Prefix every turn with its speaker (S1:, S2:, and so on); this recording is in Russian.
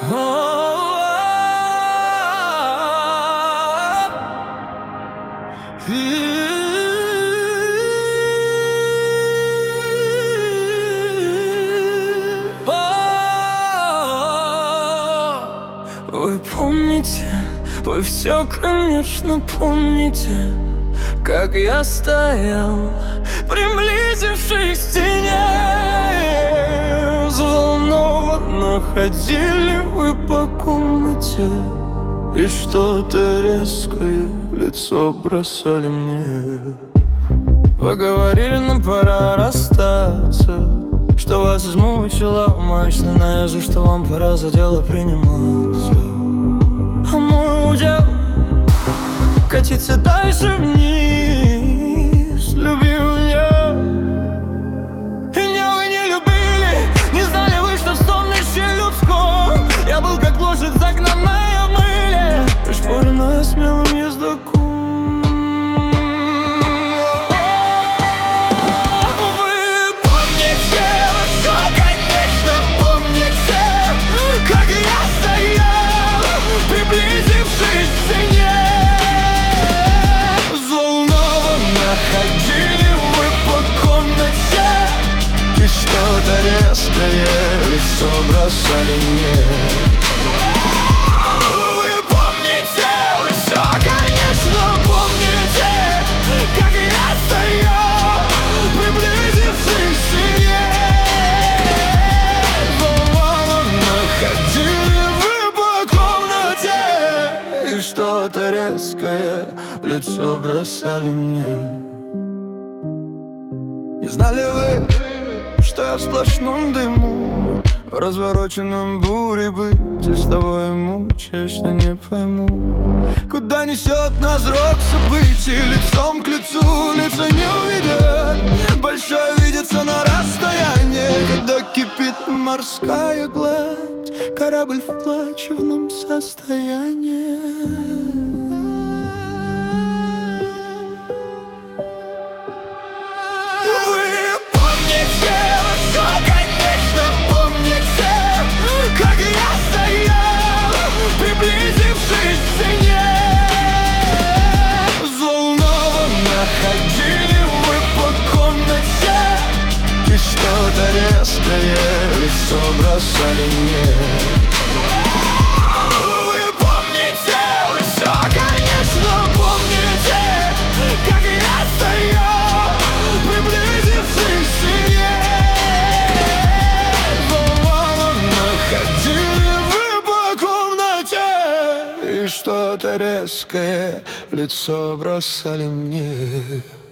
S1: Вы помните, вы все, конечно, помните, как я стоял, приблизившись к стене. Взволнованно ходили вы по комнате и что-то резкое в лицо бросали мне. Вы говорили, нам пора расстаться, что вас измучила мощная, за что вам пора за дело приниматься. А мой удел — катиться дальше вниз, любил я. И меня вы не любили, не знали вы, что в стомнище людском я был как лошадь, загнанная в мыле, пришпоренная смелым ездоком. Приблизившись к стене, взволнованно ходили вы по комнате и что-то резкое в лицо бросали мне. Вы помните, вы все, конечно, помните, как я стоял, приблизившись к стене. Взволнованно ходили и что-то резкое в лицо бросали мне. Не знали вы, что я в сплошном дыму, в развороченном буре быть, и с тобой мучаюсь, что не пойму, куда несет нас рок событий. Лицом к лицу лица не увидят, большое видится на расстоянии, когда кипит морская гладь, корабль в плачевном состоянии. Вы помните, вы все, конечно, помните, как я стоял, приблизившись к стене. Взволнованно ходили вы по комнате и что-то резкое в лицо бросали мне. Вы помните, вы все, конечно, помните, как я стоял, приблизившись к стене. Взволнованно ходили вы по комнате и что-то резкое в лицо бросали мне.